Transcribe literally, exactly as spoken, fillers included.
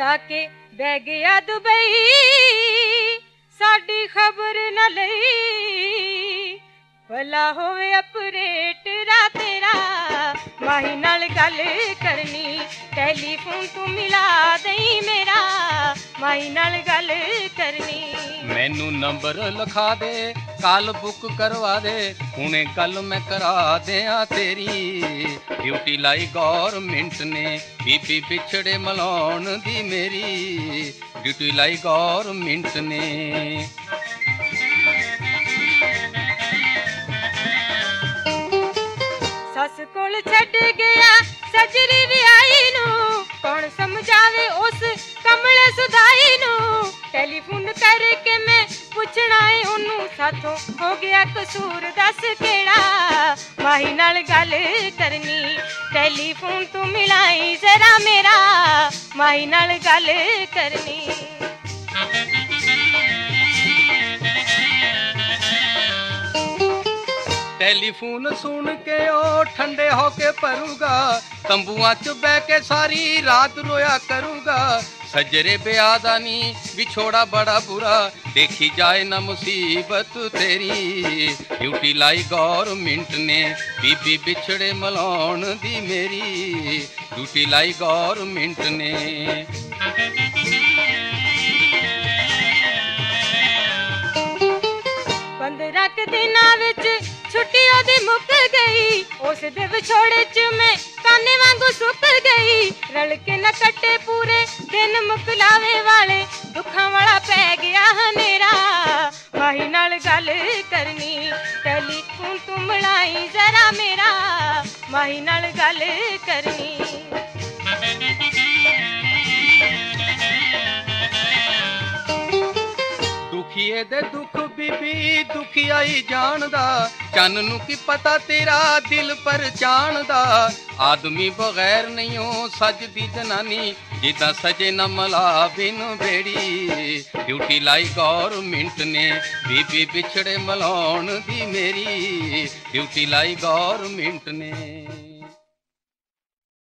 जाके बह गया दुबई, साडी खबर न लई। भला होवे अपरेटरा तेरा, माही नाल गल करनी, टैलीफोन तू मिला दई मेरा, माही नाल गल करनी। मैनू नंबर लिखा दे, कल बुक करवा दे, हुणे कल मैं करा दियां तेरी। ड्यूटी लाई गौरमेंट ने, बीबी बिछड़े मलाउण दी मेरी, ड्यूटी लाई गौरमेंट ने। सस कोल छड्ड गया सजरी विआई नू, कौन समझावे उस कमले सुधाई नू। टेलीफोन करके मैं पुछना है ओनू, साथों हो गया कसूर दस केड़ा, माही नाल गल करनी, टेलीफोन तू मिलाई जरा मेरा, माही नाल गल करनी। टेलीफोन सुन के ओ ठंडे होके परूगा, तंबुआ च बह के सारी रात रोया करूगा। सजरे ब्याह दा नी विछोड़ा बड़ा बुरा, देखी जाए ना मुसीबत तेरी। ड्यूटी लाई गौरमेंट ने, बीबी बिछड़े मलाउण दी मेरी, ड्यूटी लाई गौरमेंट ने। पंद्रह क दिनां विच छुट्टी ओदी मुक गई, उस दे विछोड़े च मैं काने वांगू सुक गई। रल के न कट्टे पूरे दिन मुकलावे वाले, दुखां वाला पै गया हनेरा, माही नाल गल करनी, टेलीफोन तू मिलाई जरा मेरा, माही नाल गल करनी। दुखिए दे दुख बीबी दुखियाई जानदा, चन नू की पता तेरा दिल पहचानदा। आदमी बगैर नहीं हो सजदी जनानी, जिदा सजे न मला बिन बेड़ी। ड्यूटी लाई गौरमेंट ने, बीबी बिछड़े मलाउण दी मेरी, ड्यूटी लाई गौरमेंट ने।